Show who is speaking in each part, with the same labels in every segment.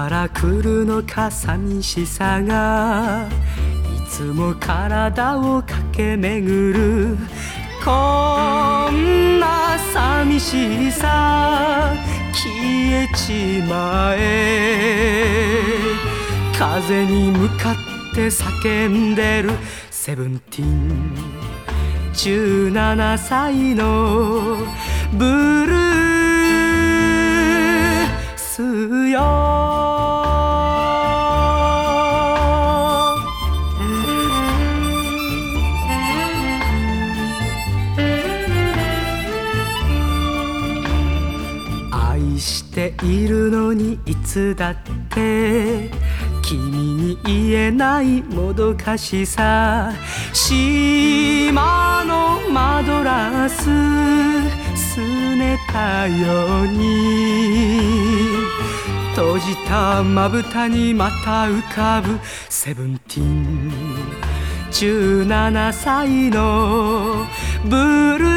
Speaker 1: から来るのか寂しさがいつも体を駆け巡る。こんな寂しさ消えちまえ。風に向かって叫んでるセブンティーン、17歳のブルースよ。愛しているのにいつだって君に言えないもどかしさ。島のマドラスすねたように閉じたまぶたにまた浮かぶセブンティーン、17歳のブル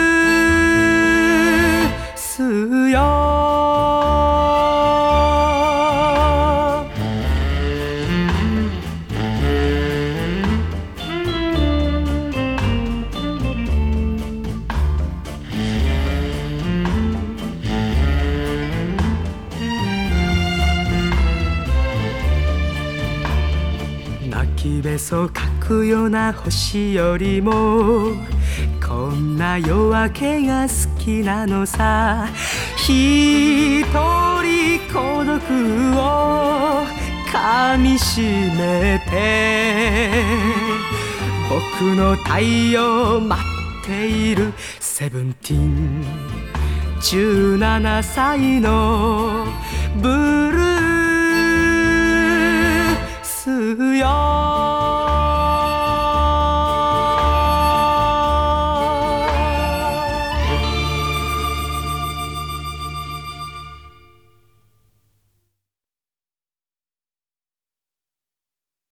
Speaker 1: ースよ。泣きべそかくような星よりもこんな夜明けが好きなのさ。一人孤独を噛みしめて僕の太陽待っているセブンティーン、17歳のブルースよ。